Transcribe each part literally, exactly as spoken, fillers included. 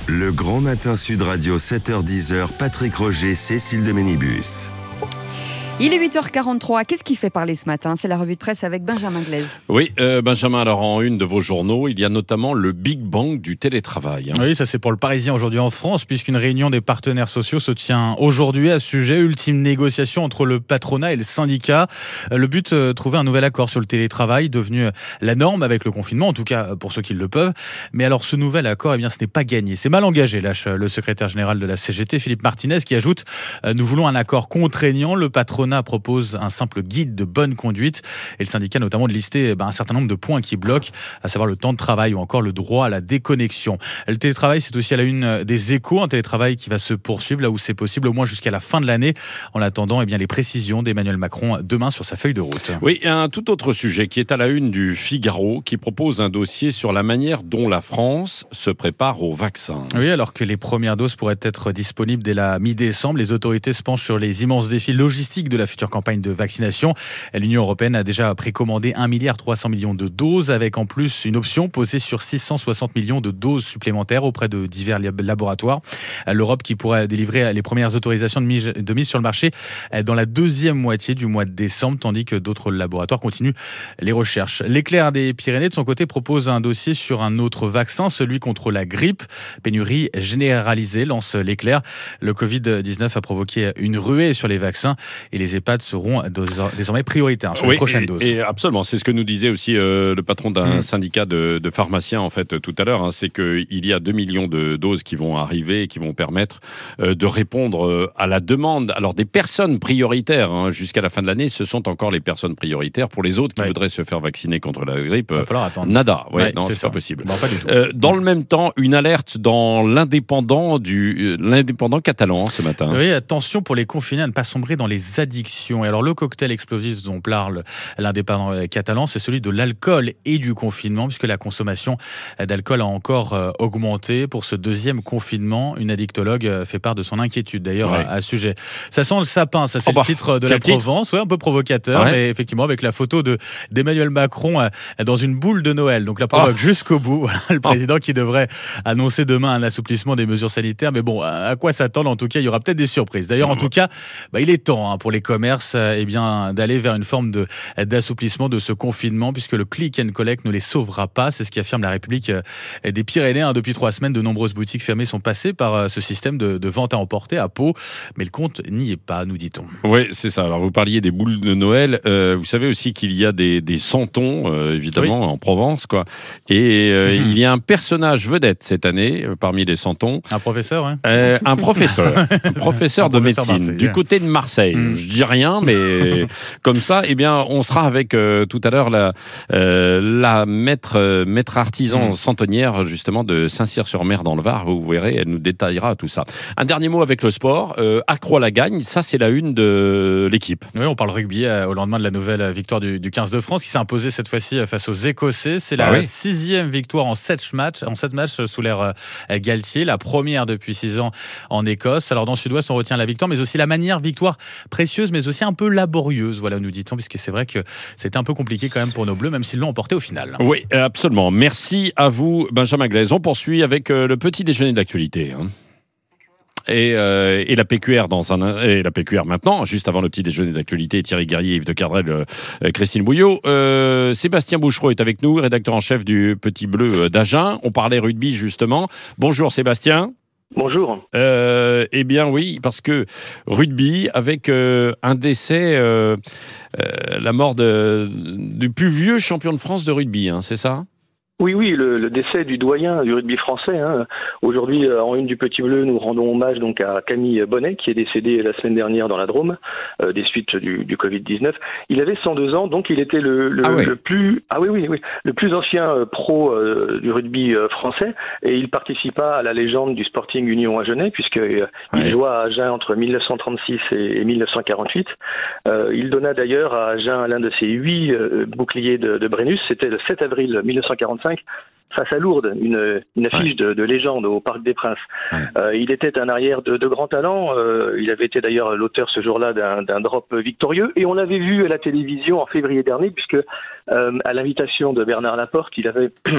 Le Grand Matin Sud Radio, sept heures dix, Patrick Roger, Cécile de Ménibus. Il est huit heures quarante-trois. Qu'est-ce qui fait parler ce matin ? C'est la revue de presse avec Benjamin Glaise. Oui, euh, Benjamin, alors en une de vos journaux, il y a notamment le Big Bang du télétravail. Hein. Oui, ça c'est pour le Parisien aujourd'hui en France, puisqu'une réunion des partenaires sociaux se tient aujourd'hui à ce sujet. Ultime négociation entre le patronat et le syndicat. Le but, euh, trouver un nouvel accord sur le télétravail, devenu la norme avec le confinement, en tout cas pour ceux qui le peuvent. Mais alors ce nouvel accord, eh bien, ce n'est pas gagné. C'est mal engagé, lâche le secrétaire général de la C G T, Philippe Martinez, qui ajoute euh, « Nous voulons un accord contraignant. Le patronat propose un simple guide de bonne conduite et le syndicat notamment de lister ben, un certain nombre de points qui bloquent, à savoir le temps de travail ou encore le droit à la déconnexion. Le télétravail, c'est aussi à la une des Échos, un télétravail qui va se poursuivre là où c'est possible, au moins jusqu'à la fin de l'année. En attendant, eh bien, les précisions d'Emmanuel Macron demain sur sa feuille de route. Oui, un tout autre sujet qui est à la une du Figaro, qui propose un dossier sur la manière dont la France se prépare au vaccin. Oui, alors que les premières doses pourraient être disponibles dès la mi-décembre, les autorités se penchent sur les immenses défis logistiques de la future campagne de vaccination. L'Union européenne a déjà précommandé un milliard trois cents millions de doses, avec en plus une option posée sur six cent soixante millions de doses supplémentaires auprès de divers laboratoires. L'Europe qui pourrait délivrer les premières autorisations de mise, de mise sur le marché dans la deuxième moitié du mois de décembre, tandis que d'autres laboratoires continuent les recherches. L'Éclair des Pyrénées, de son côté, propose un dossier sur un autre vaccin, celui contre la grippe. Pénurie généralisée, lance l'Éclair. Le covid dix-neuf a provoqué une ruée sur les vaccins et les EHPAD seront désormais prioritaires sur oui, les prochaines et, doses. Et absolument, c'est ce que nous disait aussi euh, le patron d'un mmh. syndicat de, de pharmaciens en fait tout à l'heure. Hein, c'est qu'il y a deux millions de doses qui vont arriver et qui vont permettre euh, de répondre euh, à la demande. Alors des personnes prioritaires hein, jusqu'à la fin de l'année, ce sont encore les personnes prioritaires. Pour les autres qui ouais. voudraient se faire vacciner contre la grippe, il va falloir attendre. Nada. Ouais, ouais, non, c'est, c'est pas possible. Bon, pas du tout. Euh, dans ouais. le même temps, une alerte dans l'indépendant du euh, l'indépendant catalan ce matin. Oui, attention pour les confinés à ne pas sombrer dans les addictions. Et alors le cocktail explosif dont parle l'indépendant catalan, c'est celui de l'alcool et du confinement, puisque la consommation d'alcool a encore augmenté pour ce deuxième confinement. Une addictologue fait part de son inquiétude d'ailleurs ouais. à, à ce sujet. Ça sent le sapin, ça c'est oh bah, le titre de la Provence, ouais, un peu provocateur, ouais. mais effectivement avec la photo de, d'Emmanuel Macron dans une boule de Noël. Donc la provoque oh. jusqu'au bout. Voilà, le président oh. qui devrait annoncer demain un assouplissement des mesures sanitaires. Mais bon, à quoi s'attendre? En tout cas, il y aura peut-être des surprises. D'ailleurs, en tout cas, bah, il est temps hein, pour les commerces eh bien, d'aller vers une forme de, d'assouplissement de ce confinement, puisque le click and collect ne les sauvera pas. C'est ce qu'affirme la République des Pyrénées. Hein. Depuis trois semaines, de nombreuses boutiques fermées sont passées par ce système de, de vente à emporter à Pau. Mais le compte n'y est pas, nous dit-on. Oui, c'est ça. Alors, vous parliez des boules de Noël. Euh, vous savez aussi qu'il y a des, des santons, euh, évidemment, oui. en Provence, quoi. Et euh, mmh. il y a un personnage vedette cette année, euh, parmi les santons. Un professeur, hein euh, Un professeur. un professeur un de professeur médecine, du côté de Marseille. Mmh. Je dis rien, mais comme ça, eh bien, on sera avec euh, tout à l'heure la, euh, la maître, euh, maître artisan mmh. santonnière, justement, de Saint-Cyr-sur-Mer dans le Var. Vous verrez, elle nous détaillera tout ça. Un dernier mot avec le sport. Euh, Accroix-la-Gagne, ça, c'est la une de l'équipe. Oui, on parle rugby euh, au lendemain de la nouvelle victoire du, du quinze de France qui s'est imposée cette fois-ci face aux Écossais. C'est la ah oui. sixième victoire en sept matchs, en sept matchs sous l'ère euh, Galtier, la première depuis six ans en Écosse. Alors dans le Sud-Ouest, on retient la victoire, mais aussi la manière, victoire précieuse, mais aussi un peu laborieuse, voilà, nous dit-on, puisque c'est vrai que c'était un peu compliqué quand même pour nos Bleus, même s'ils l'ont emporté au final. Oui, absolument. Merci à vous, Benjamin Glaise. On poursuit avec euh, le petit déjeuner de l'actualité. Hein. Et, euh, et la P Q R dans un et la P Q R maintenant, juste avant le petit déjeuner d'actualité, Thierry Guerrier, Yves de Cardrel, euh, Christine Bouillot. Euh, Sébastien Bouchereau est avec nous, rédacteur en chef du Petit Bleu d'Agen. On parlait rugby justement. Bonjour Sébastien. Bonjour. Euh, eh bien oui, parce que rugby, avec euh, un décès, euh, euh, la mort de, du plus vieux champion de France de rugby, hein, c'est ça ? Oui, oui, le, le décès du doyen du rugby français. Hein. Aujourd'hui, euh, en une du Petit Bleu, nous rendons hommage donc à Camille Bonnet, qui est décédé la semaine dernière dans la Drôme, euh, des suites du, du covid dix-neuf. Il avait cent deux ans, donc il était le, le, ah oui. le plus, ah oui, oui, oui, le plus ancien euh, pro euh, du rugby euh, français, et il participa à la légende du Sporting Union Agenais, puisque euh, il ouais. joua à Agen entre dix-neuf cent trente-six et, et dix-neuf cent quarante-huit. Euh, il donna d'ailleurs à Agen l'un de ses huit euh, boucliers de, de Brennus. C'était le sept avril dix-neuf cent quarante-cinq. Face à Lourdes, une, une affiche ouais. de, de légende au Parc des Princes. Ouais. Euh, il était un arrière de, de grand talent. Euh, il avait été d'ailleurs l'auteur ce jour-là d'un, d'un drop victorieux. Et on l'avait vu à la télévision en février dernier, puisque euh, à l'invitation de Bernard Laporte, il avait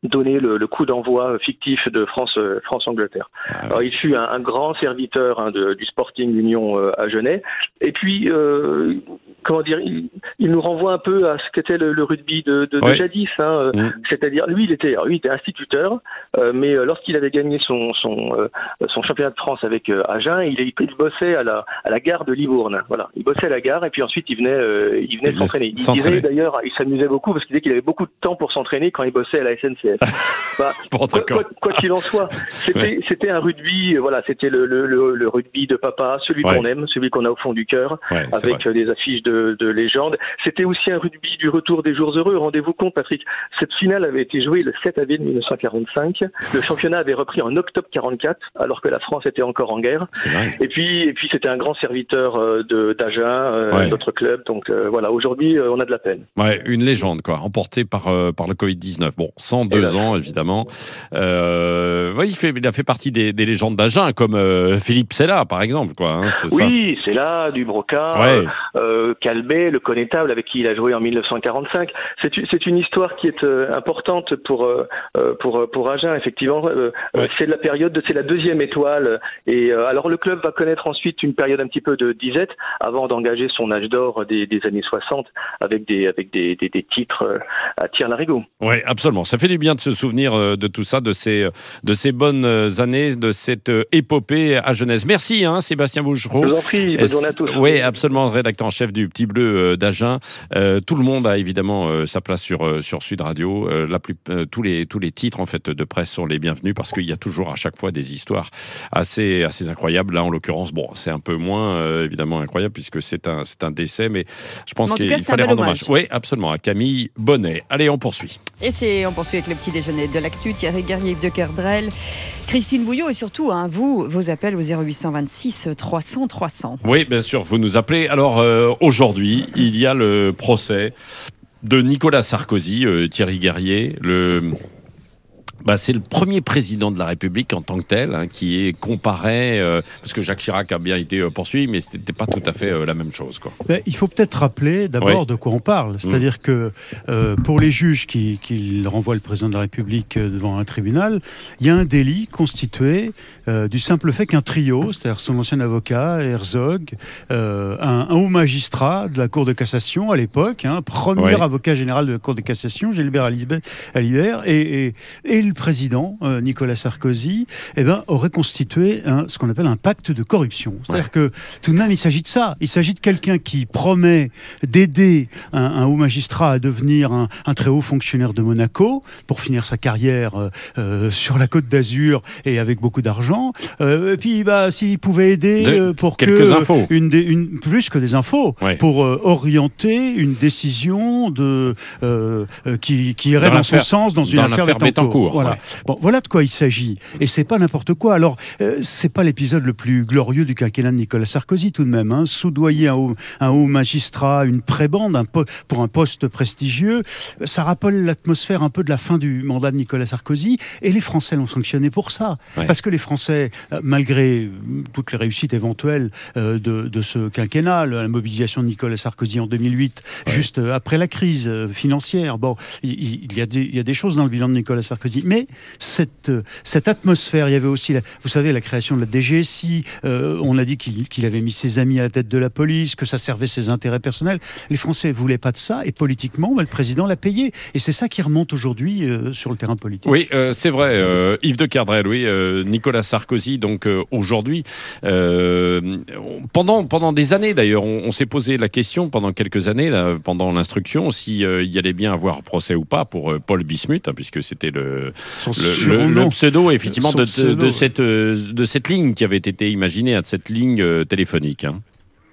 donné le, le coup d'envoi fictif de France, euh, France-Angleterre. Ah ouais. Alors, il fut un, un grand serviteur hein, de, du Sporting Union euh, à Genève. Et puis, euh, comment dire, il, il nous renvoie un peu à ce qu'était le, le rugby de, de, ouais. de jadis. Hein, mmh. C'est-à-dire, lui, il était, alors, lui, il était instituteur, euh, mais euh, lorsqu'il avait gagné son, son, euh, son championnat de France avec euh, Agen, il, il, il bossait à la, à la gare de Livourne. Voilà, il bossait à la gare et puis ensuite il venait, euh, il venait il s'entraîner. Il s'entraîner. disait d'ailleurs, il s'amusait beaucoup parce qu'il disait qu'il avait beaucoup de temps pour s'entraîner quand il bossait à la S N C F. Bah, bon, quoi, quoi, quoi qu'il en soit, c'était, ouais. c'était un rugby, voilà, c'était le, le, le, le rugby de papa, celui ouais. qu'on aime, celui qu'on a au fond du cœur, ouais, avec des affiches de, de légende. C'était aussi un rugby du retour des jours heureux. Rendez-vous compte, Patrick, cette finale avait été jouée le sept avril mille neuf cent quarante-cinq. Le championnat avait repris en octobre quarante-quatre, alors que la France était encore en guerre. Et puis, et puis c'était un grand serviteur euh, de, d'Agen, euh, ouais. notre club. Donc euh, voilà, aujourd'hui, euh, on a de la peine. Ouais, une légende, quoi, emportée par, euh, par le covid dix-neuf. Bon, cent deux ans, évidemment. Euh, ouais, il, fait, il a fait partie des, des légendes d'Agen, comme euh, Philippe Sella, par exemple. Quoi, hein, c'est oui, ça. Sella, Dubroca, ouais. euh, Calmet, le connétable, avec qui il a joué en mille neuf cent quarante-cinq. C'est, c'est une histoire qui est euh, importante pour, euh, pour, pour Agen, effectivement. Euh, ouais. C'est de la période, de, c'est la deuxième étoile. Et euh, alors, le club va connaître ensuite une période un petit peu de disette avant d'engager son âge d'or des, des années soixante avec des, avec des, des, des titres euh, à tire-larigot. Oui, absolument. Ça fait du bien de se souvenir euh, de tout ça, de ces, de ces bonnes années, de cette euh, épopée à Genèse. Merci, hein, Sébastien Bougereau. Je vous en prie, bonne journée à tous. Oui, absolument, rédacteur en chef du Petit Bleu euh, d'Agen. Euh, tout le monde a évidemment euh, sa place sur, euh, sur Sud Radio. Euh, la plus, euh, tous, les, tous les titres en fait, de presse sont les bienvenus parce qu'il y a toujours à chaque fois des histoires assez, assez incroyables. Là, en l'occurrence, bon, c'est un peu moins euh, évidemment incroyable puisque c'est un, c'est un décès, mais je pense mais qu'il cas, fallait rendre hommage. Oui, absolument, à Camille Bonnet. Allez, on poursuit. Et c'est, on poursuit avec le petit déjeuner de l'actu. Thierry Guerrier, Yves de Kerdrel, Christine Bouillot et surtout, hein, vous, vos appels au zéro huit cent vingt-six trois cents trois cents. Oui, bien sûr, vous nous appelez. Alors, euh, aujourd'hui, il y a le procès de Nicolas Sarkozy, euh, Thierry Guerrier, le... Bah, c'est le premier président de la République en tant que tel hein, qui est comparé, euh, parce que Jacques Chirac a bien été euh, poursuivi, mais ce n'était pas tout à fait euh, la même chose. Quoi. Mais il faut peut-être rappeler d'abord oui. de quoi on parle. C'est-à-dire mmh. que euh, pour les juges qui, qui renvoient le président de la République devant un tribunal, il y a un délit constitué euh, du simple fait qu'un trio, c'est-à-dire son ancien avocat, Herzog, euh, un, un haut magistrat de la Cour de cassation à l'époque, hein, premier oui. avocat général de la Cour de cassation, Gilbert Alibert, et, et, et le président, euh, Nicolas Sarkozy, eh ben, aurait constitué un, ce qu'on appelle un pacte de corruption. C'est-à-dire ouais. que tout de même, il s'agit de ça. Il s'agit de quelqu'un qui promet d'aider un, un haut magistrat à devenir un, un très haut fonctionnaire de Monaco pour finir sa carrière euh, euh, sur la Côte d'Azur et avec beaucoup d'argent. Euh, et puis, bah, s'il pouvait aider euh, pour quelques que infos. Une, une, plus que des infos, ouais. pour euh, orienter une décision de, euh, euh, qui, qui irait dans, dans son sens dans une dans affaire Bettencourt. Voilà. Ouais. Bon, voilà de quoi il s'agit. Et c'est pas n'importe quoi. Alors, euh, c'est pas l'épisode le plus glorieux du quinquennat de Nicolas Sarkozy, tout de même. Hein. Soudoyer un haut, un haut magistrat, une prébande un po- pour un poste prestigieux, ça rappelle l'atmosphère un peu de la fin du mandat de Nicolas Sarkozy. Et les Français l'ont sanctionné pour ça. Ouais. Parce que les Français, euh, malgré toutes les réussites éventuelles euh, de, de ce quinquennat, la mobilisation de Nicolas Sarkozy en deux mille huit, ouais. juste euh, après la crise euh, financière, bon, il, il, y a des, il y a des choses dans le bilan de Nicolas Sarkozy. Mais cette, cette atmosphère, il y avait aussi, la, vous savez, la création de la D G S I, euh, on a dit qu'il, qu'il avait mis ses amis à la tête de la police, que ça servait ses intérêts personnels. Les Français ne voulaient pas de ça, et politiquement, bah, le président l'a payé. Et c'est ça qui remonte aujourd'hui euh, sur le terrain politique. Oui, euh, c'est vrai. Euh, Yves de Kerdrel, oui, euh, Nicolas Sarkozy, donc euh, aujourd'hui, euh, pendant, pendant des années d'ailleurs, on, on s'est posé la question, pendant quelques années, là, pendant l'instruction, s'il euh, y allait bien avoir procès ou pas pour euh, Paul Bismuth, hein, puisque c'était le... Le, le, le pseudo, effectivement, de, pseudo, de, de, cette, de cette ligne qui avait été imaginée, de cette ligne euh, téléphonique. Hein.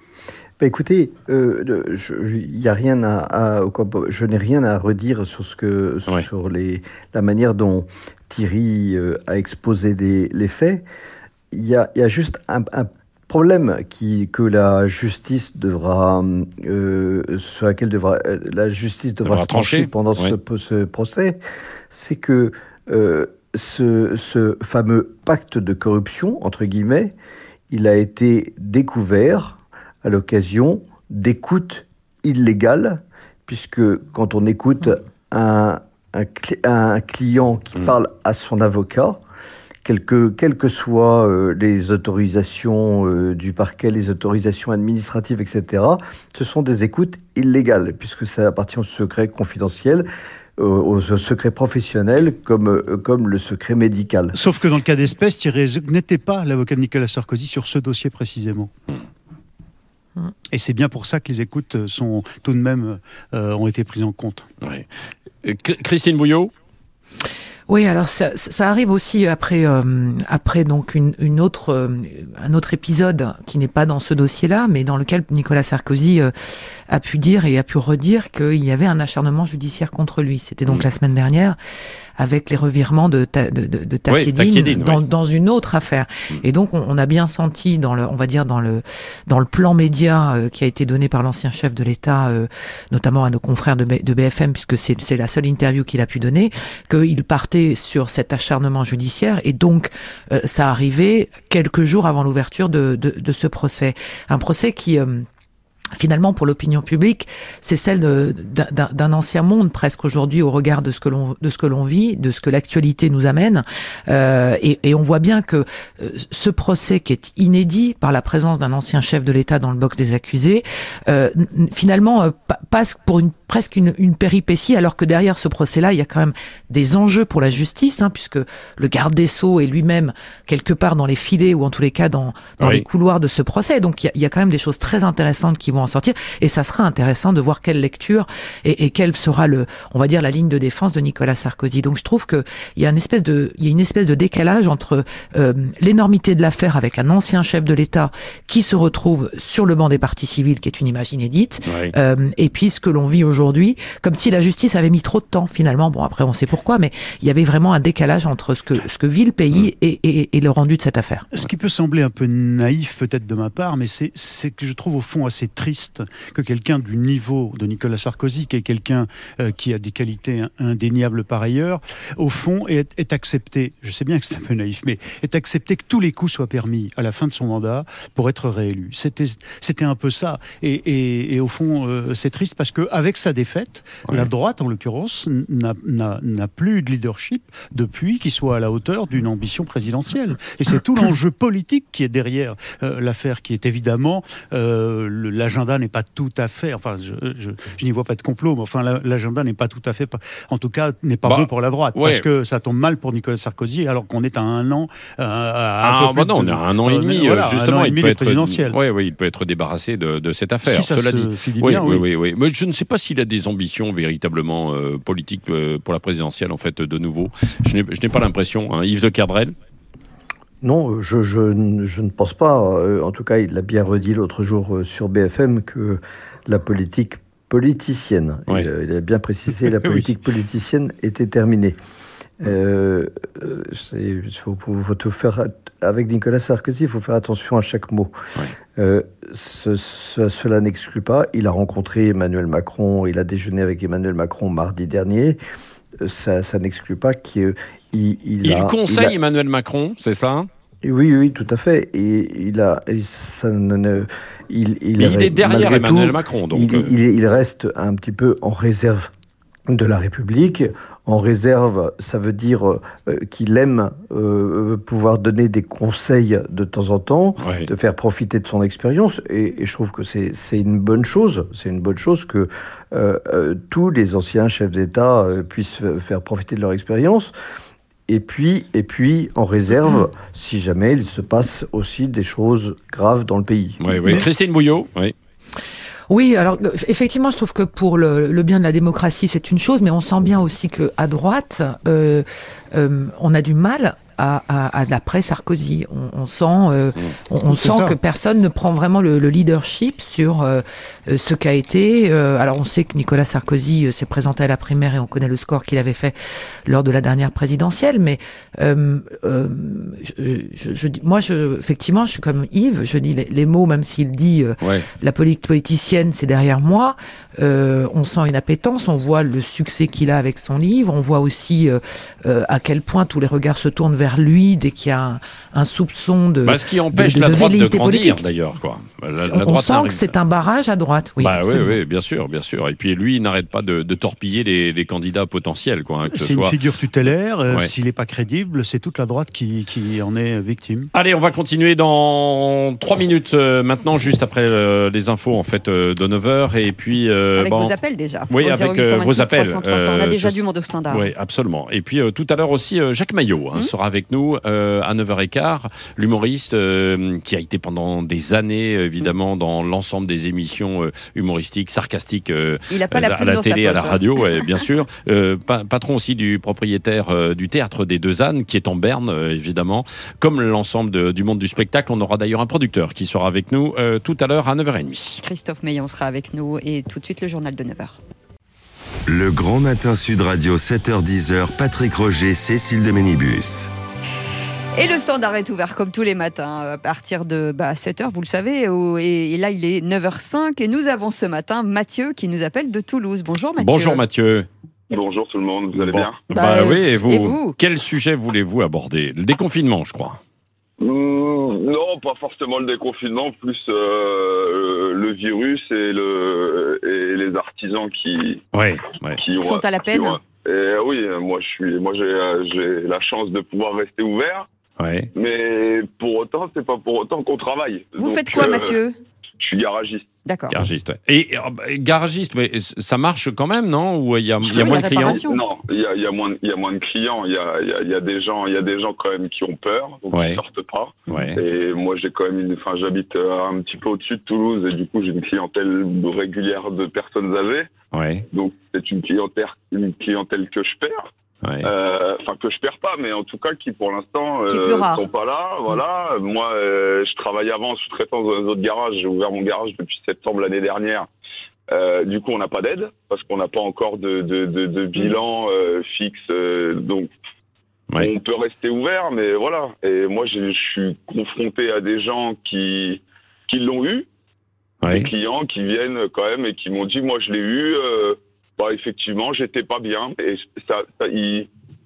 Bah écoutez, euh, je, y a rien à, à, je n'ai rien à redire sur, ce que, ouais. sur les, la manière dont Thierry euh, a exposé des, les faits. Il y a, y a juste un, un problème qui, que la justice devra, euh, sur laquelle devra, la justice devra, devra se trancher pendant ouais. ce, ce procès, c'est que Euh, ce, ce fameux pacte de corruption, entre guillemets, il a été découvert à l'occasion d'écoutes illégales, puisque quand on écoute un, un, cl- un client qui mmh. parle à son avocat, quelles que, quelles que soient euh, les autorisations euh, du parquet, les autorisations administratives, et cetera, ce sont des écoutes illégales, puisque ça appartient au secret confidentiel, au secret professionnel comme, comme le secret médical. Sauf que dans le cas d'espèce, Thierry Herzog n'était pas l'avocat de Nicolas Sarkozy sur ce dossier précisément. Mmh. Et c'est bien pour ça que les écoutes sont, tout de même euh, ont été prises en compte. Ouais. Christine Bouillot ? Oui, alors ça, ça arrive aussi après, euh, après donc une, une autre, euh, un autre épisode qui n'est pas dans ce dossier-là, mais dans lequel Nicolas Sarkozy euh, a pu dire et a pu redire qu'il y avait un acharnement judiciaire contre lui. C'était donc mmh. la semaine dernière, avec les revirements de, ta, de, de, de Takedine, oui, Takedine dans, oui. dans une autre affaire. Mmh. Et donc on, on a bien senti dans le, on va dire dans le, dans le plan média euh, qui a été donné par l'ancien chef de l'État, euh, notamment à nos confrères de, B, de B F M, puisque c'est, c'est la seule interview qu'il a pu donner, qu'il partait sur cet acharnement judiciaire, et donc euh, ça arrivait quelques jours avant l'ouverture de, de, de ce procès. Un procès qui... Euh, Finalement, pour l'opinion publique, c'est celle de, d'un, d'un ancien monde presque aujourd'hui au regard de ce que l'on de ce que l'on vit, de ce que l'actualité nous amène. Euh, et, et on voit bien que euh, ce procès qui est inédit par la présence d'un ancien chef de l'État dans le box des accusés, euh, finalement euh, passe pour une presque une, une péripétie, alors que derrière ce procès-là, il y a quand même des enjeux pour la justice, hein, puisque le garde des Sceaux est lui-même quelque part dans les filets, ou en tous les cas dans, dans oui. les couloirs de ce procès. Donc il y, a, il y a quand même des choses très intéressantes qui vont en sortir, et ça sera intéressant de voir quelle lecture et, et quelle sera le, on va dire, la ligne de défense de Nicolas Sarkozy. Donc je trouve que il y a une espèce de, il y a une espèce de décalage entre euh, l'énormité de l'affaire avec un ancien chef de l'État qui se retrouve sur le banc des parties civiles, qui est une image inédite, oui. euh, et puis ce que l'on vit aujourd'hui, comme si la justice avait mis trop de temps finalement. Bon, après on sait pourquoi, mais il y avait vraiment un décalage entre ce que ce que vit le pays et, et, et le rendu de cette affaire. Ce qui peut sembler un peu naïf peut-être de ma part, mais c'est, c'est que je trouve au fond assez triste que quelqu'un du niveau de Nicolas Sarkozy, qui est quelqu'un euh, qui a des qualités indéniables par ailleurs, au fond est, est accepté, je sais bien que c'est un peu naïf, mais est accepté que tous les coups soient permis à la fin de son mandat pour être réélu. C'était, c'était un peu ça. Et, et, et au fond, euh, c'est triste parce qu'avec sa défaite, ouais. la droite, en l'occurrence, n'a, n'a, n'a plus de leadership depuis qu'il soit à la hauteur d'une ambition présidentielle. Et c'est tout l'enjeu politique qui est derrière euh, l'affaire, qui est évidemment, euh, le, l'agenda n'est pas tout à fait, enfin, je, je, je n'y vois pas de complot, mais enfin, la, l'agenda n'est pas tout à fait, en tout cas, n'est pas bah, bon pour la droite, ouais. parce que ça tombe mal pour Nicolas Sarkozy, alors qu'on est à un an, euh, à un ah, peu bah plus non, de, on est à un an et demi, euh, voilà, justement, un an et il demi peut de être, présidentielle. Oui, oui, il peut être débarrassé de, de cette affaire. Si ça Cela se dit, finit oui, bien, oui, oui. oui, oui. Mais je ne sais pas s'il a des ambitions véritablement euh, politiques euh, pour la présidentielle, en fait, de nouveau. Je n'ai, je n'ai pas l'impression. Hein. Yves de Kerdrel. Non, je, je, je ne pense pas. En tout cas, il l'a bien redit l'autre jour sur B F M que la politique politicienne, oui. il, il a bien précisé, la politique oui. politicienne était terminée. Euh, il faut, faut tout faire avec Nicolas Sarkozy, il faut faire attention à chaque mot. Oui. Euh, ce, ce, cela n'exclut pas. Il a rencontré Emmanuel Macron, il a déjeuné avec Emmanuel Macron mardi dernier. Ça, ça n'exclut pas qu'il il, il, il a, conseille il a... Emmanuel Macron, c'est ça? Oui, oui, tout à fait. Et il a, et ça ne, il, il, Mais il est derrière Emmanuel tout, Macron, donc il, il, il reste un petit peu en réserve de la République. En réserve, ça veut dire euh, qu'il aime euh, pouvoir donner des conseils de temps en temps, oui. de faire profiter de son expérience, et, et je trouve que c'est, c'est une bonne chose. C'est une bonne chose que euh, euh, tous les anciens chefs d'État euh, puissent faire profiter de leur expérience. Et puis, et puis, en réserve, si jamais il se passe aussi des choses graves dans le pays. Oui, oui. Christine Bouillot, oui. Oui, alors effectivement, je trouve que pour le, le bien de la démocratie, c'est une chose, mais on sent bien aussi qu'à droite, euh, euh, on a du mal à, à, à l'après Sarkozy. On, on sent, euh, on, on sent que personne ne prend vraiment le, le leadership sur euh, ce qu'a été. Euh, alors on sait que Nicolas Sarkozy euh, s'est présenté à la primaire et on connaît le score qu'il avait fait lors de la dernière présidentielle. Mais euh, euh, je, je, je, moi, je, effectivement, je suis comme Yves. Je dis les, les mots, même s'il dit euh, ouais. la politique politicienne, c'est derrière moi. Euh, on sent une appétence. On voit le succès qu'il a avec son livre. On voit aussi euh, euh, à quel point tous les regards se tournent vers vers lui dès qu'il y a un, un soupçon de. Bah, ce qui empêche de, de, la droite de grandir, politique. d'ailleurs, quoi. La, la on droite sent que c'est un barrage à droite, oui. Bah, oui, oui, bien sûr, bien sûr. Et puis lui, il n'arrête pas de, de torpiller les, les candidats potentiels, quoi. Hein, que c'est ce soit... une figure tutélaire. Euh, ouais. S'il n'est pas crédible, c'est toute la droite qui, qui en est victime. Allez, on va continuer dans trois minutes euh, maintenant, juste après euh, les infos en fait euh, de neuf heures. Et puis euh, avec bon, vos appels déjà. Oui, au avec euh, vos appels. trois cents, trois cents. On a Euh, déjà je... du monde au standard. Oui, absolument. Et puis euh, tout à l'heure aussi, euh, Jacques Maillot hein, mmh. sera avec nous euh, à neuf heures quinze, l'humoriste euh, qui a été pendant des années, évidemment, mmh. dans l'ensemble des émissions euh, humoristiques, sarcastiques euh, Il a pas la à la télé, à la poche, radio, ouais, bien sûr. Euh, pa- patron aussi du propriétaire euh, du théâtre des Deux Ânes, qui est en Berne, euh, évidemment. Comme l'ensemble de, du monde du spectacle, on aura d'ailleurs un producteur qui sera avec nous euh, tout à l'heure à neuf heures trente. Christophe Meillon sera avec nous et tout de suite le journal de neuf heures. Le Grand Matin Sud Radio, sept heures dix, Patrick Roger, Cécile de Ménibus. Et le standard est ouvert comme tous les matins à partir de bah, sept heures, vous le savez. Et, et là, il est neuf heures cinq et nous avons ce matin Mathieu qui nous appelle de Toulouse. Bonjour Mathieu. Bonjour Mathieu. Bonjour tout le monde, vous allez bon. bien? Bah, bah oui, et vous, et vous Quel sujet voulez-vous aborder? Le déconfinement, je crois. Mmh, non, pas forcément le déconfinement, plus euh, le virus et, le, et les artisans qui, ouais, ouais. qui ont, sont à la peine. Ont, et, oui, moi, je suis, moi j'ai, j'ai la chance de pouvoir rester ouvert, ouais. mais pour autant, c'est pas pour autant qu'on travaille. Vous Donc, faites quoi, euh, Mathieu? Je suis garagiste. D'accord. Garagiste. Et euh, garagiste, mais ça marche quand même, non? Ou il y a, y a oui, moins de clients? Non, il y a, y a moins, il y a moins de clients. Il y a, y a, y a des gens, il y a des gens quand même qui ont peur, donc ouais. ils sortent pas. Ouais. Et moi, j'ai quand même une, enfin, j'habite un petit peu au-dessus de Toulouse et du coup, j'ai une clientèle régulière de personnes âgées. Ouais. Donc, c'est une clientèle, une clientèle que je perds. Ouais. Euh, enfin que je perds pas, mais en tout cas qui pour l'instant euh, sont pas là. Voilà. Mmh. Moi, euh, je travaillais avant en sous-traitance dans un autre garage. J'ai ouvert mon garage depuis septembre l'année dernière. Euh, du coup, on n'a pas d'aide parce qu'on n'a pas encore de, de, de, de bilan euh, fixe. Euh, donc, ouais. on peut rester ouvert, mais voilà. Et moi, je suis confronté à des gens qui qui l'ont eu, ouais. des clients qui viennent quand même et qui m'ont dit, moi, je l'ai eu. Euh, Bah, effectivement, j'étais pas bien, et ça, ça il,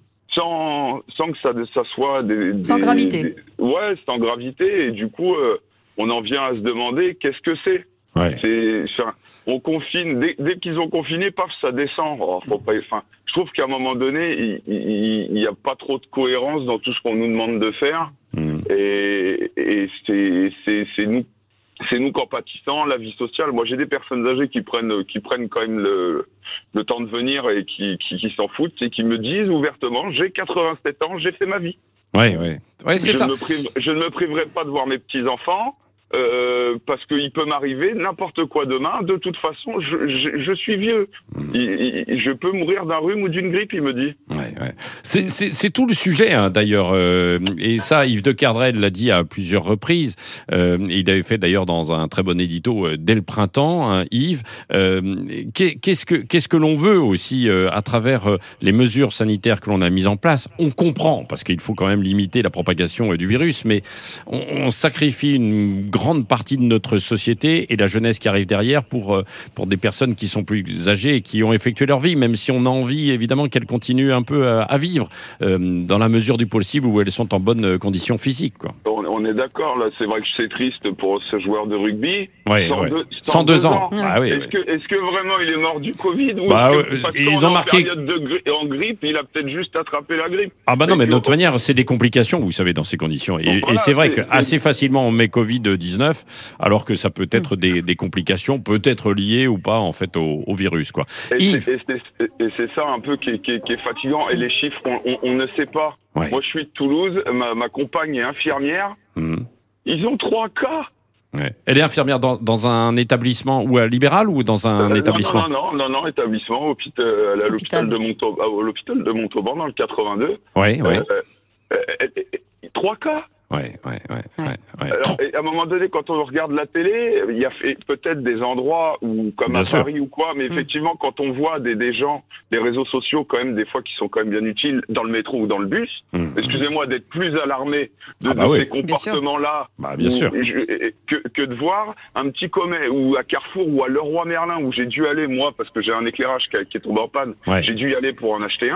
sans, sans que ça, ça soit des, sans des, gravité. Des, ouais, sans gravité, et du coup, euh, on en vient à se demander qu'est-ce que c'est. Ouais. C'est, c'est un, on confine, dès, dès qu'ils ont confiné, paf, ça descend. Oh, faut pas, enfin, je trouve qu'à un moment donné, il n'y a pas trop de cohérence dans tout ce qu'on nous demande de faire, mmh. et, et c'est, c'est, c'est nous. C'est nous qu'en pâtissant, la vie sociale. Moi, j'ai des personnes âgées qui prennent, qui prennent quand même le, le temps de venir et qui, qui, qui s'en foutent et qui me disent ouvertement, j'ai quatre-vingt-sept ans, j'ai fait ma vie. Ouais, ouais. Ouais, c'est je ça. Ne prive, je ne me priverai pas de voir mes petits-enfants. Euh, parce qu'il peut m'arriver n'importe quoi demain. De toute façon, je, je, je suis vieux. Mmh. Il, il, je peux mourir d'un rhume ou d'une grippe, il me dit. Ouais, ouais. C'est, c'est, c'est tout le sujet, hein, d'ailleurs. Euh, et ça, Yves de Kerdrel l'a dit à plusieurs reprises. Euh, il avait fait d'ailleurs dans un très bon édito euh, dès le printemps, hein, Yves. Euh, qu'est-ce que, qu'est-ce que l'on veut aussi euh, à travers euh, les mesures sanitaires que l'on a mises en place? On comprend, parce qu'il faut quand même limiter la propagation euh, du virus, mais on, on sacrifie une grande grande partie de notre société et la jeunesse qui arrive derrière pour, pour des personnes qui sont plus âgées et qui ont effectué leur vie, même si on a envie évidemment qu'elles continuent un peu à, à vivre euh, dans la mesure du possible où elles sont en bonne condition physique, quoi. On, on est d'accord, là, c'est vrai que c'est triste pour ce joueur de rugby. Ouais, cent deux, ouais. cent deux ans. ans. Ah, oui, est-ce, oui. Que, est-ce que vraiment il est mort du Covid ou bah, que, parce ils qu'on ont est marqué... en période de gri- en grippe, il a peut-être juste attrapé la grippe. Ah bah non, mais de toute on... manière, c'est des complications, vous savez, dans ces conditions. Et, voilà, et c'est vrai c'est, qu'assez c'est... facilement on met covid dix-neuf, alors que ça peut être des, des complications, peut-être liées ou pas, en fait, au, au virus, quoi. Et, Yves... c'est, et, c'est, et c'est ça un peu qui est, qui est, qui est fatigant. Et les chiffres, on, on, on ne sait pas. Ouais. Moi, je suis de Toulouse, ma, ma compagne est infirmière. Mmh. Ils ont trois cas. Ouais. Elle est infirmière dans, dans un établissement ou à libéral ou dans un euh, établissement non, non, non, non, non, établissement, hôpital, elle est à l'hôpital de, Montaub, à l'hôpital de Montauban dans le quatre-vingt-deux. Oui, oui. Euh, euh, euh, euh, trois cas. Ouais, ouais, ouais, ouais, ouais. Alors, à un moment donné, quand on regarde la télé, il y a peut-être des endroits où, comme bien à sûr. Paris ou quoi, mais effectivement, mmh. quand on voit des, des gens, des réseaux sociaux, quand même, des fois, qui sont quand même bien utiles dans le métro ou dans le bus, mmh. excusez-moi d'être plus alarmé de, ah bah de oui. ces comportements-là, bah, bien sûr. Où, je, que, que de voir un petit commerce, ou à Carrefour, ou à Leroy Merlin, où j'ai dû aller, moi, parce que j'ai un éclairage qui, qui est tombé en panne, ouais. j'ai dû y aller pour en acheter un.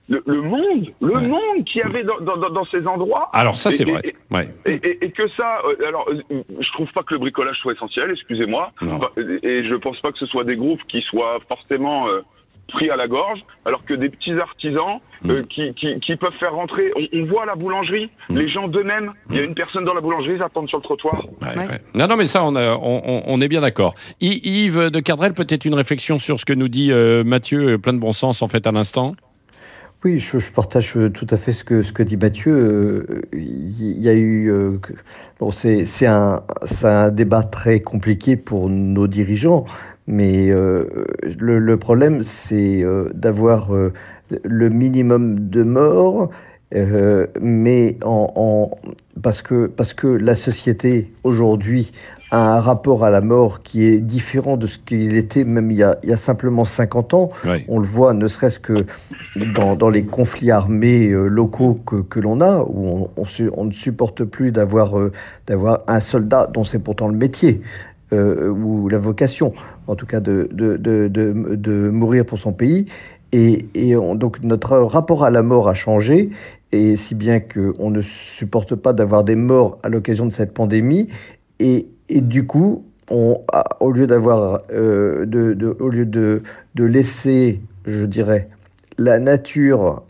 le, le monde, le ouais. monde qu'il y avait dans, dans, dans ces endroits. Alors ça, c'est et, vrai. Et, ouais. et, et, et que ça, euh, alors, euh, je trouve pas que le bricolage soit essentiel, excusez-moi. Enfin, et je pense pas que ce soit des groupes qui soient forcément euh, pris à la gorge, alors que des petits artisans mmh. euh, qui, qui, qui peuvent faire rentrer. On, on voit la boulangerie, mmh. les gens d'eux-mêmes. Il mmh. y a une personne dans la boulangerie, ils attendent sur le trottoir. Ouais, ouais. Ouais. Non, non, mais ça, on, a, on, on est bien d'accord. Yves de Kerdrel, peut-être une réflexion sur ce que nous dit euh, Mathieu, plein de bon sens en fait à l'instant. Oui, je, je partage tout à fait ce que, ce que dit Mathieu. Il euh, y a eu... Euh, bon, c'est, c'est, un, c'est un débat très compliqué pour nos dirigeants, mais euh, le, le problème, c'est euh, d'avoir euh, le minimum de morts, euh, mais en, en, parce, que, parce que la société, aujourd'hui, a un rapport à la mort qui est différent de ce qu'il était même il y a, il y a simplement cinquante ans. Oui. On le voit ne serait-ce que dans, dans les conflits armés euh, locaux que, que l'on a, où on, on, su, on ne supporte plus d'avoir, euh, d'avoir un soldat dont c'est pourtant le métier, euh, ou la vocation, en tout cas de, de, de, de, de mourir pour son pays. Et, et on, donc notre rapport à la mort a changé, et si bien qu'on ne supporte pas d'avoir des morts à l'occasion de cette pandémie. Et, et du coup, on, au lieu d'avoir, euh, de, de, au lieu de, de laisser, je dirais, la nature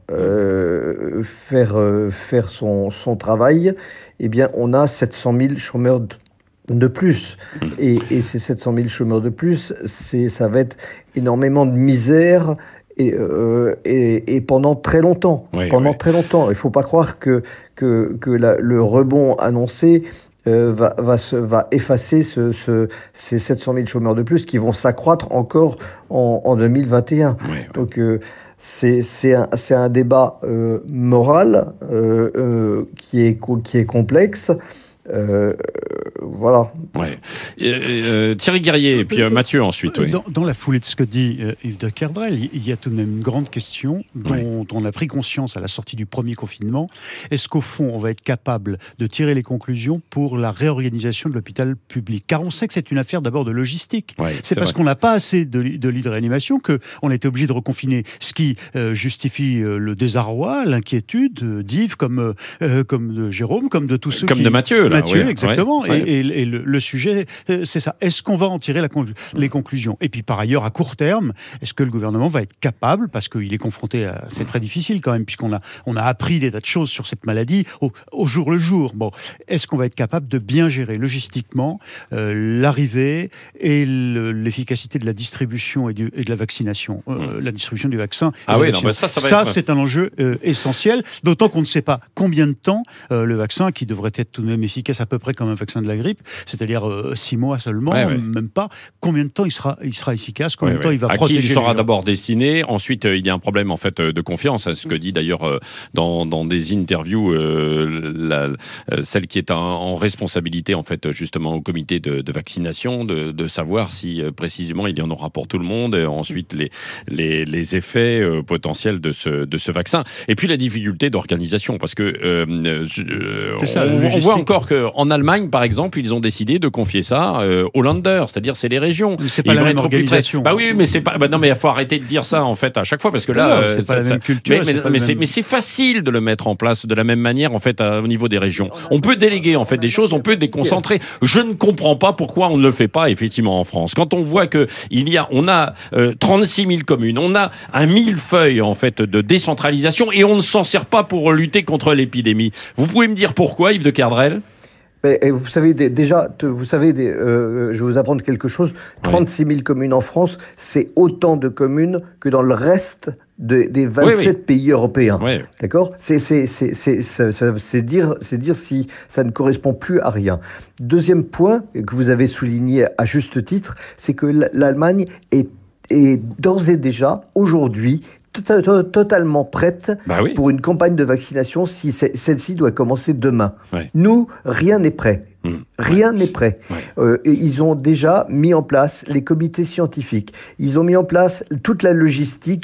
euh, faire, euh, faire son, son travail, eh bien, on a sept cent mille chômeurs de, de plus. Et, et ces sept cent mille chômeurs de plus, c'est, ça va être énormément de misère. Et, euh, et, et pendant très longtemps, oui, pendant oui. très longtemps, il ne faut pas croire que que, que la, le rebond annoncé euh, va va se va effacer ce, ce, ces sept cent mille chômeurs de plus qui vont s'accroître encore en, en deux mille vingt et un. Oui, oui. Donc euh, c'est c'est un c'est un débat euh, moral euh, euh, qui est qui est complexe. Euh, voilà. Ouais. Et, euh, Thierry Guerrier et puis euh, Mathieu ensuite. Oui. Dans, dans la foulée de ce que dit euh, Yves de Kerdrel, il y a tout de même une grande question dont ouais. on a pris conscience à la sortie du premier confinement. Est-ce qu'au fond, on va être capable de tirer les conclusions pour la réorganisation de l'hôpital public ? Car on sait que c'est une affaire d'abord de logistique. Ouais, c'est, c'est parce vrai. qu'on n'a pas assez de, de lits de réanimation qu'on a été obligé de reconfiner, ce qui euh, justifie euh, le désarroi, l'inquiétude euh, d'Yves, comme, euh, comme de Jérôme, comme de tous ceux comme qui... Comme de Mathieu. Mathieu, oui, exactement. Ouais, et, et, et le, le sujet, c'est ça. Est-ce qu'on va en tirer la con- les conclusions ? Et puis, par ailleurs, à court terme, est-ce que le gouvernement va être capable, parce qu'il est confronté à... C'est très difficile quand même, puisqu'on a, on a appris des tas de choses sur cette maladie au, au jour le jour. Bon, est-ce qu'on va être capable de bien gérer logistiquement euh, l'arrivée et le, l'efficacité de la distribution et, du, et de la vaccination euh, La distribution du vaccin. Ah oui, non, bah ça, ça va Ça, être... c'est un enjeu euh, essentiel, d'autant qu'on ne sait pas combien de temps euh, le vaccin, qui devrait être tout de même efficace à peu près comme un vaccin de la grippe, c'est-à-dire euh, six mois seulement, ouais, ouais. même pas. Combien de temps il sera, il sera efficace ? Combien ouais, de temps ouais. il va à protéger ? À qui il sera d'abord destiné ? Ensuite, euh, il y a un problème en fait de confiance. Hein, ce que dit d'ailleurs euh, dans, dans des interviews euh, la, euh, celle qui est en, en responsabilité en fait justement au comité de, de vaccination, de, de savoir si euh, précisément il y en aura pour tout le monde. Et ensuite les les, les effets euh, potentiels de ce de ce vaccin. Et puis la difficulté d'organisation, parce que euh, je, euh, on, ça, on voit encore que en Allemagne, par exemple, ils ont décidé de confier ça euh, aux Länder, c'est-à-dire c'est les régions. Mais c'est pas la même organisation. Bah oui, mais c'est pas. Bah non, mais il faut arrêter de dire ça en fait à chaque fois parce que là, non, euh, c'est ça, pas la ça, même culture. Mais, mais, c'est, mais, c'est, même... mais c'est facile de le mettre en place de la même manière en fait à, au niveau des régions. On peut déléguer en fait des choses, on peut déconcentrer. Je ne comprends pas pourquoi on ne le fait pas effectivement en France. Quand on voit que il y a, on a euh, trente-six mille communes, on a un millefeuille en fait de décentralisation et on ne s'en sert pas pour lutter contre l'épidémie. Vous pouvez me dire pourquoi, Yves de Kerdrel ? Et vous savez, déjà, vous savez, euh, je vais vous apprendre quelque chose. trente-six mille communes en France, c'est autant de communes que dans le reste de, des vingt-sept oui, oui. pays européens. Oui. D'accord ? c'est, c'est, c'est, c'est, c'est, c'est, c'est, dire, c'est dire si ça ne correspond plus à rien. Deuxième point que vous avez souligné à juste titre, c'est que l'Allemagne est, est d'ores et déjà, aujourd'hui, totalement prête bah oui. pour une campagne de vaccination si celle-ci doit commencer demain. Ouais. Nous, rien n'est prêt. Mmh. Rien ouais. n'est prêt. Ouais. Euh, et ils ont déjà mis en place les comités scientifiques. Ils ont mis en place toute la logistique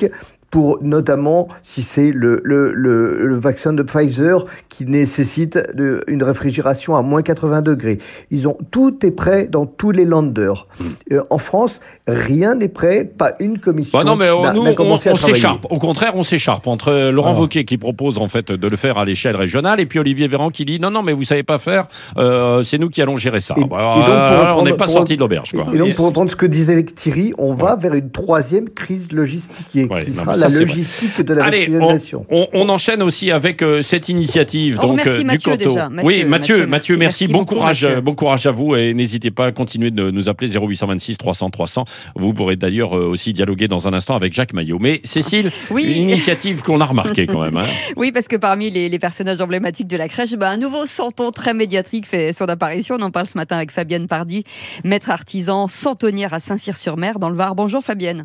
pour notamment si c'est le, le, le, le vaccin de Pfizer qui nécessite de, une réfrigération à moins quatre-vingts degrés. Ils ont, tout est prêt dans tous les landers. Mmh. Euh, en France, rien n'est prêt, pas une commission bah non, mais n'a, nous, n'a commencé on, on à travailler. s'écharpe. Au contraire, on s'écharpe entre Laurent oh. Wauquiez qui propose en fait de le faire à l'échelle régionale et puis Olivier Véran qui dit non, non, mais vous savez pas faire, euh, c'est nous qui allons gérer ça. Et, bah, et donc, euh, on n'est pas pour, sorti de l'auberge. Quoi. Et donc, pour reprendre ce que disait Thierry, on va ouais. vers une troisième crise logistique ouais, qui non, sera ça, la logistique vrai. de la Allez, vaccination. On, on, on enchaîne aussi avec euh, cette initiative. On donc, remercie euh, Mathieu du déjà. Mathieu, oui, Mathieu, Mathieu, Mathieu merci, merci. Bon beaucoup, courage, Mathieu. bon courage à vous et n'hésitez pas à continuer de nous appeler zéro huit cent vingt-six trois cents trois cents. Vous pourrez d'ailleurs euh, aussi dialoguer dans un instant avec Jacques Maillot. Mais Cécile, oui. une initiative qu'on a remarquée quand même. Hein. Oui, parce que parmi les, les personnages emblématiques de la crèche, bah, un nouveau santon très médiatique fait son apparition. On en parle ce matin avec Fabienne Pardy, maître artisan santonnière à Saint-Cyr-sur-Mer dans le Var. Bonjour Fabienne.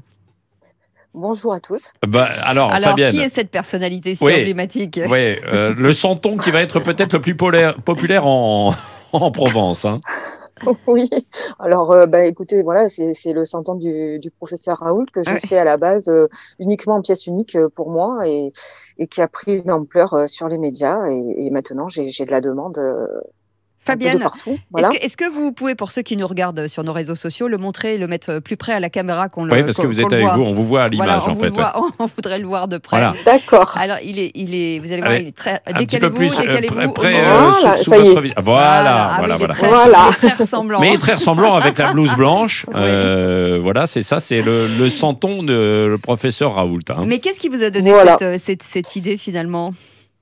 Bonjour à tous. Bah, alors, alors Fabienne, qui est cette personnalité si oui, emblématique? Oui, euh, le santon qui va être peut-être le plus polaire, populaire en, en Provence. Hein. Oui, alors euh, bah, écoutez, voilà, c'est, c'est le santon du, du professeur Raoult que j'ai ouais. fait à la base euh, uniquement en pièce unique euh, pour moi et, et qui a pris une ampleur euh, sur les médias et, et maintenant j'ai, j'ai de la demande. Euh, Fabienne, partout, voilà. est-ce, que, est-ce que vous pouvez, pour ceux qui nous regardent sur nos réseaux sociaux, le montrer, le mettre plus près à la caméra qu'on le Oui, parce qu'on, que vous êtes avec voit. vous, on vous voit à l'image voilà, en fait. Voit, on, on voudrait le voir de près. Voilà. D'accord. Alors, il est, il est, vous allez voir, Allez, il est très. Un décalez-vous, petit peu plus décalez-vous. près, euh, voilà, sous, ça sous y est. votre vis- Voilà, ah, voilà, oui, il, est voilà. très, voilà. il est très ressemblant. Mais il est très ressemblant avec la blouse blanche. euh, voilà, c'est ça, c'est le, le santon de le professeur Raoult. Hein. Mais qu'est-ce qui vous a donné voilà. cette, cette, cette idée finalement?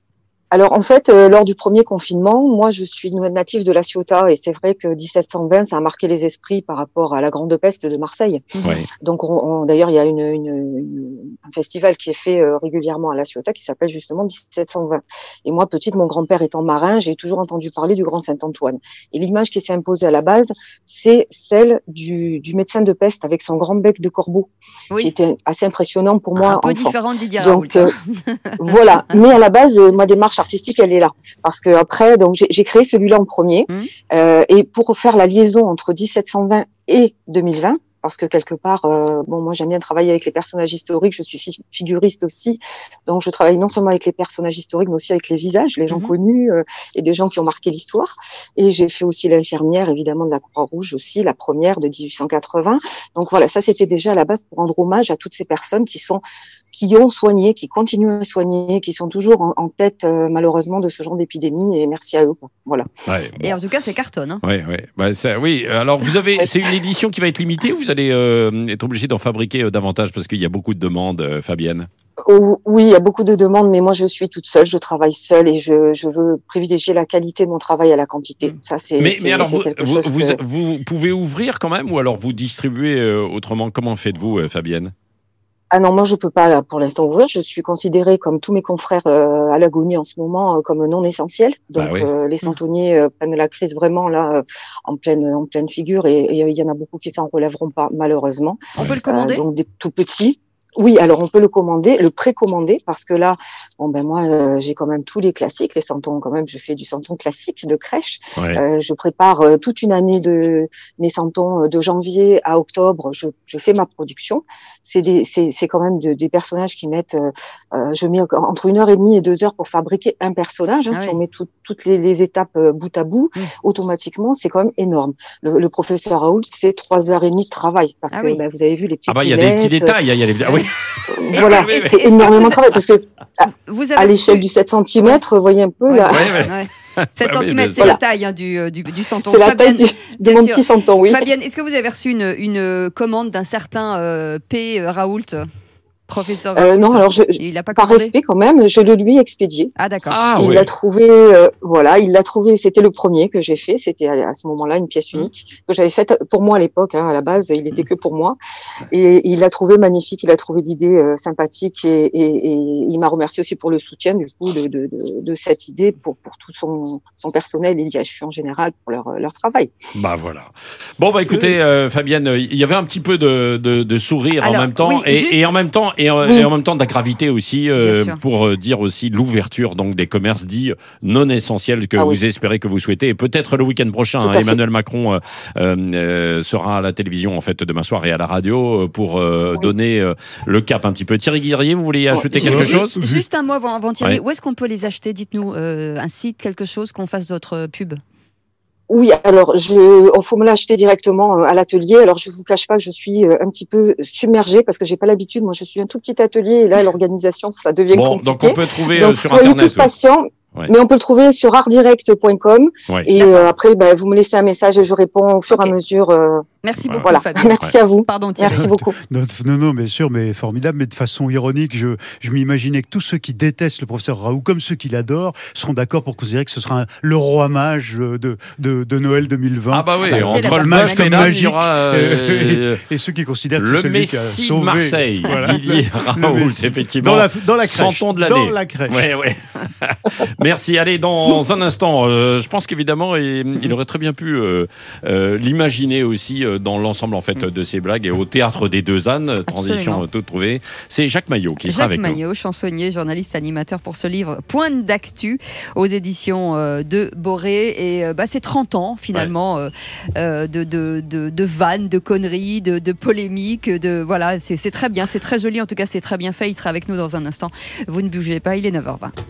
Alors en fait, euh, lors du premier confinement, moi je suis native de La Ciotat et c'est vrai que dix-sept cent vingt, ça a marqué les esprits par rapport à la Grande Peste de Marseille. Ouais. Donc on, on, d'ailleurs, il y a une, une, une, un festival qui est fait euh, régulièrement à La Ciotat qui s'appelle justement dix-sept cent vingt. Et moi, petite, mon grand-père étant marin, j'ai toujours entendu parler du Grand Saint-Antoine. Et l'image qui s'est imposée à la base, c'est celle du, du médecin de peste avec son grand bec de corbeau, oui. qui était assez impressionnant pour moi. Un peu enfant. différent de Didier Donc Raoult. euh, voilà. Mais à la base, euh, ma démarche artistique, elle est là, parce que après, donc j'ai, j'ai créé celui-là en premier, mmh. euh, et pour faire la liaison entre dix-sept cent vingt et deux mille vingt, parce que quelque part, euh, bon, moi j'aime bien travailler avec les personnages historiques, je suis fi- figuriste aussi, donc je travaille non seulement avec les personnages historiques, mais aussi avec les visages, les gens mmh. connus euh, et des gens qui ont marqué l'histoire. Et j'ai fait aussi l'infirmière, évidemment, de la Croix-Rouge aussi, la première de dix-huit cent quatre-vingts. Donc voilà, ça c'était déjà à la base pour rendre hommage à toutes ces personnes qui sont qui ont soigné, qui continuent à soigner, qui sont toujours en, en tête euh, malheureusement de ce genre d'épidémie, et merci à eux. Quoi. Voilà. Ouais, bon. Et en tout cas, c'est cartonne. Hein. Ouais, ouais. Bah, ça, oui, alors vous avez, c'est une édition qui va être limitée ou vous allez euh, être obligé d'en fabriquer euh, davantage parce qu'il y a beaucoup de demandes, euh, Fabienne? Oh, oui, il y a beaucoup de demandes, mais moi je suis toute seule, je travaille seule et je, je veux privilégier la qualité de mon travail à la quantité. Ça, c'est, mais, c'est, mais alors, c'est vous, quelque vous, chose vous, que... vous pouvez ouvrir quand même ou alors vous distribuez euh, autrement? Comment faites-vous, euh, Fabienne? Ah non, moi je peux pas là pour l'instant ouvrir. Je suis considérée comme tous mes confrères euh, à l'agonie en ce moment euh, comme non essentiels. Donc bah oui. euh, les santonniers euh, prennent la crise vraiment là euh, en pleine en pleine figure et il y en a beaucoup qui s'en relèveront pas malheureusement. On peut le commander. Euh, donc des tout petits. Oui, alors on peut le commander, le précommander, parce que là, bon ben moi, euh, j'ai quand même tous les classiques, les santons quand même. Je fais du santon classique de crèche. Ouais. Euh, je prépare euh, toute une année de mes santons de janvier à octobre. Je, je fais ma production. C'est des, c'est, c'est quand même de, des personnages qui mettent. Euh, je mets entre une heure et demie et deux heures pour fabriquer un personnage. Hein, ah si oui. on met tout, toutes les, les étapes euh, bout à bout, mmh. automatiquement, c'est quand même énorme. Le, le professeur Raoult, c'est trois heures et demie de travail, parce ah que oui. ben, vous avez vu les petits. Ah bah il y a des petits détails. Il y a les. Ah oui. Voilà, est-ce, c'est est-ce énormément de travail parce que à, vous avez à l'échelle du sept centimètres, vous voyez un peu ouais, là. Ouais, ouais. sept centimètres, c'est voilà. la taille hein, du, du, du santon. C'est la Fabienne, taille du, de mon sûr. Petit santon, oui. Fabienne, est-ce que vous avez reçu une, une commande d'un certain euh, P. Raoult? Professeur euh, non, alors je, il a pas par respect quand même, je le lui ai expédié. Ah d'accord. Ah, il ouais. l'a trouvé, euh, voilà, il l'a trouvé. C'était le premier que j'ai fait. C'était à, à ce moment-là une pièce unique mmh. que j'avais faite pour moi à l'époque. Hein, à la base, il était mmh. que pour moi. Et il l'a trouvé magnifique. Il a trouvé l'idée euh, sympathique et, et, et il m'a remercié aussi pour le soutien du coup de, de, de, de cette idée pour pour tout son, son personnel et l'I H U en général pour leur leur travail. Bah voilà. Bon bah écoutez, euh, Fabienne, il y avait un petit peu de, de, de sourire alors, en même temps oui, et, juste... et en même temps. et, euh, Oui. et en même temps de la gravité aussi, euh, Bien sûr. pour euh, dire aussi l'ouverture donc des commerces dits non essentiels que Ah vous oui. espérez, que vous souhaitez. Et peut-être le week-end prochain, Tout à hein, fait. Emmanuel Macron euh, euh, sera à la télévision en fait demain soir et à la radio euh, pour euh, Oui. donner euh, le cap un petit peu. Thierry Guerrier, vous voulez ajouter Ju- quelque Juste- chose Juste un mot avant, avant Thierry. Ouais. Où est-ce qu'on peut les acheter? Dites-nous euh, un site, quelque chose, qu'on fasse votre pub. Oui, alors je, il faut me l'acheter directement euh, à l'atelier. Alors je vous cache pas que je suis euh, un petit peu submergée parce que j'ai pas l'habitude. Moi, je suis un tout petit atelier et là, l'organisation, ça devient Bon, compliqué. donc on peut trouver euh, Donc, sur soyez internet. tous patients. Ouais. Mais on peut le trouver sur art direct point com Ouais. et euh, après, ben, vous me laissez un message et je réponds au fur Ok. et à mesure. euh, Merci Voilà. beaucoup, voilà. Fabien. Merci à vous. Pardon, Thierry. Merci beaucoup. Non, non, non, bien sûr, mais formidable, mais de façon ironique. Je, je m'imaginais que tous ceux qui détestent le professeur Raoult, comme ceux qui l'adorent, seront d'accord pour considérer que ce sera un- le roi mage de, de, de Noël deux mille vingt. Ah bah oui, Bah, c'est entre la le personne mage et magique. l'âme, il y aura euh, Et ceux qui considèrent que c'est le celui qui a Messie de sauvé Marseille, Voilà. Didier Le Raoult, Messie. effectivement. Dans la, dans la crèche. Centon de Dans l'année. la crèche. Ouais, ouais. Merci. Allez, dans un instant, euh, je pense qu'évidemment, il, il aurait très bien pu euh, euh, l'imaginer aussi euh, dans l'ensemble en fait de ses blagues et au théâtre des Deux Ânes, transition Absolument. euh, toute trouvée. C'est Jacques Maillot qui sera Jacques avec Maillot, chansonnier, journaliste, animateur pour ce livre Pointe d'actu aux éditions euh, de Boré. Et euh, bah, c'est trente ans finalement euh, euh, de, de, de, de vannes, de conneries, de, de polémiques. De, voilà, c'est c'est très bien, c'est très joli. En tout cas, c'est très bien fait. Il sera avec nous dans un instant. Vous ne bougez pas, il est neuf heures vingt.